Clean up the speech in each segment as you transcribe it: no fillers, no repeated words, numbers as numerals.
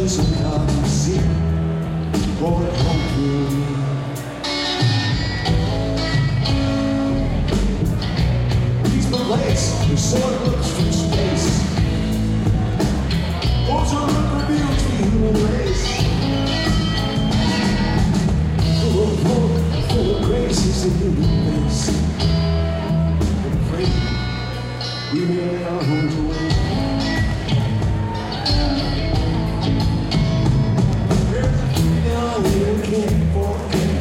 some common sea, going home through me. Peaceful place, your sword looks from space. What's a look revealed to the human race? Full of grace is the human face. I'm afraid we really are home to wait. There's a feeling you can't forget.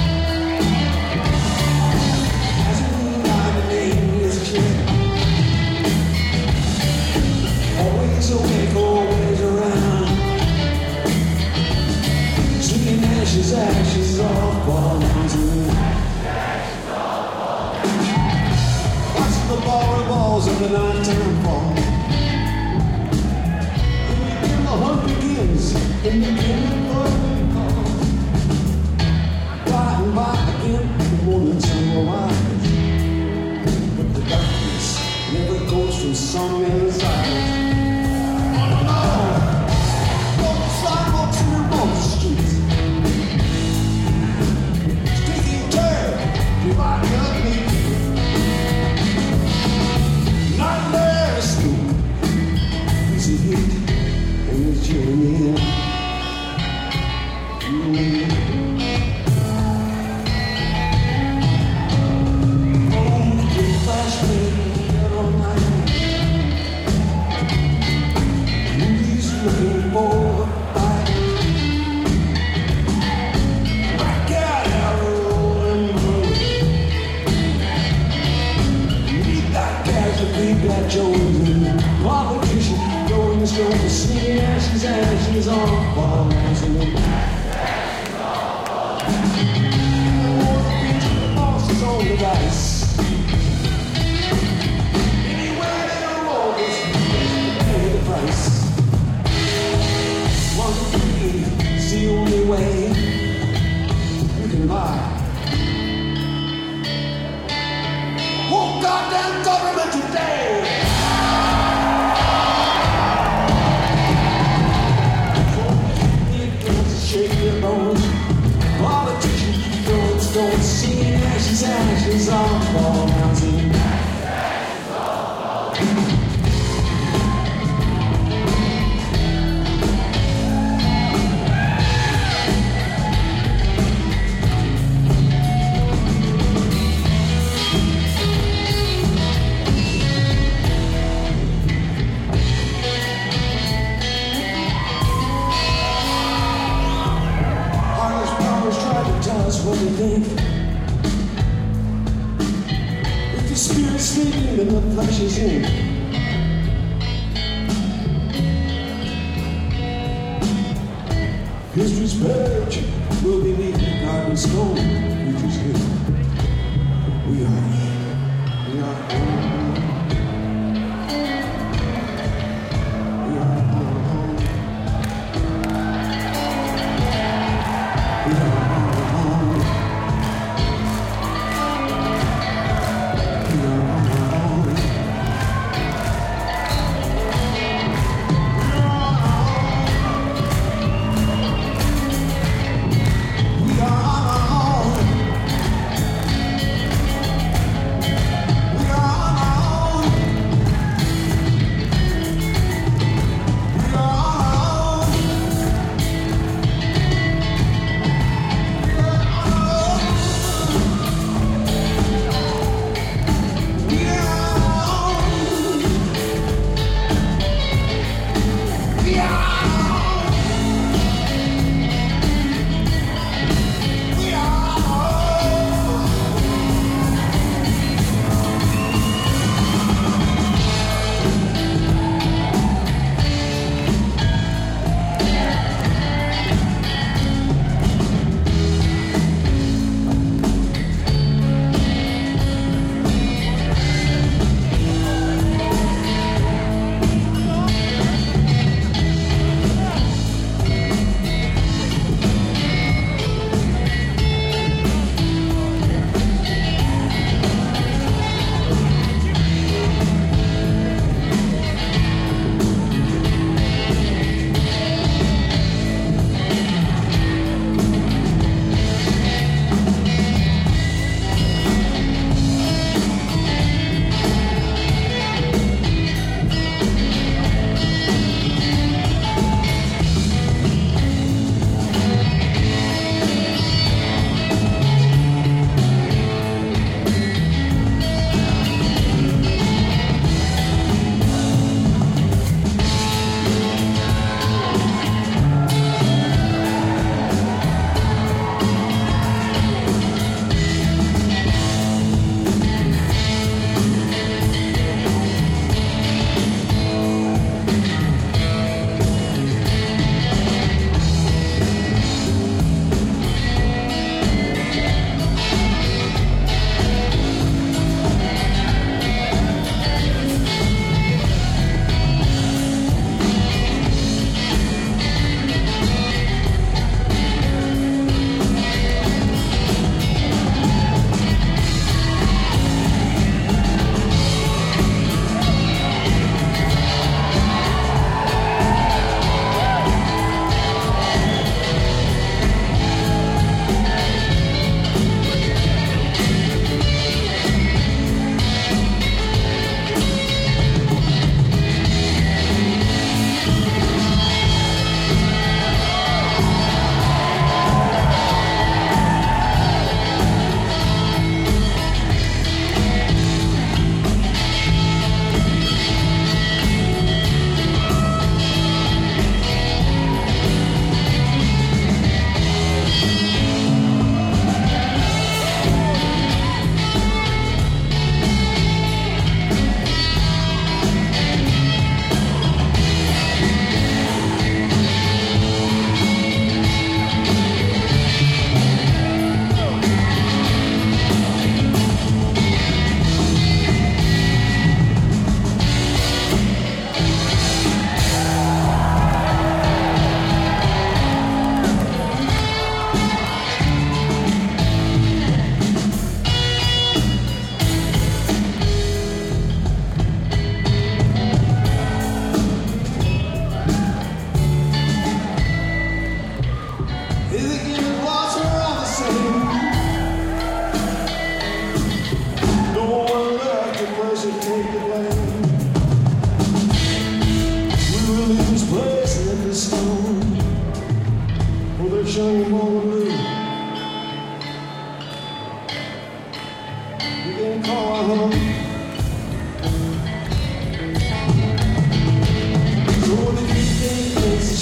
As a my name is Jet. Always awake, always around. Singing ashes, ashes all fall down to me. Watching the ball revolves of the nighttime fall. And the hunt begins in the beginning of the call. By and by again, the morning sun will rise. But the darkness never goes from some inside. Walk the sidewalks and we walk the streets. Taking turn, dividing up me. Nightmare sleep. Easy heat and it's chilling in. Looking for a fight. Back out arrow and road. Need that casualty, got chosen. Politician throwing the stone to singing ashes, ashes on falls. And the boss is on the dice. Anywhere they roll, they pay the price. It's the only way we can buy. Oh, goddamn government today! Shake your bones. Politicians throwing stones, singing ashes, ashes on fall mountain. What do you think? If the spirit's sleeping and the flesh is in. History's page will be neat in garden stone, which is here. We are here. We are home. We are home. We are home.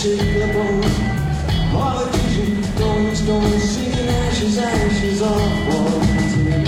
shake the bone. Politician, going, going, singing ashes, ashes of war.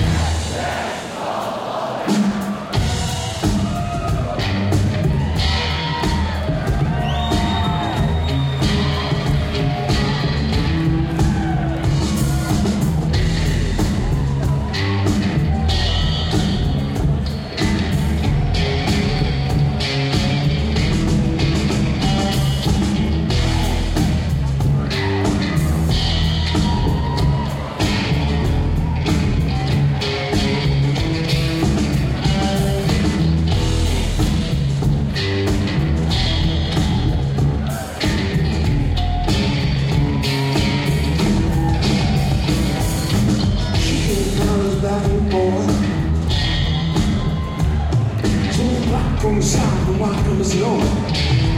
From the south, the white comes north.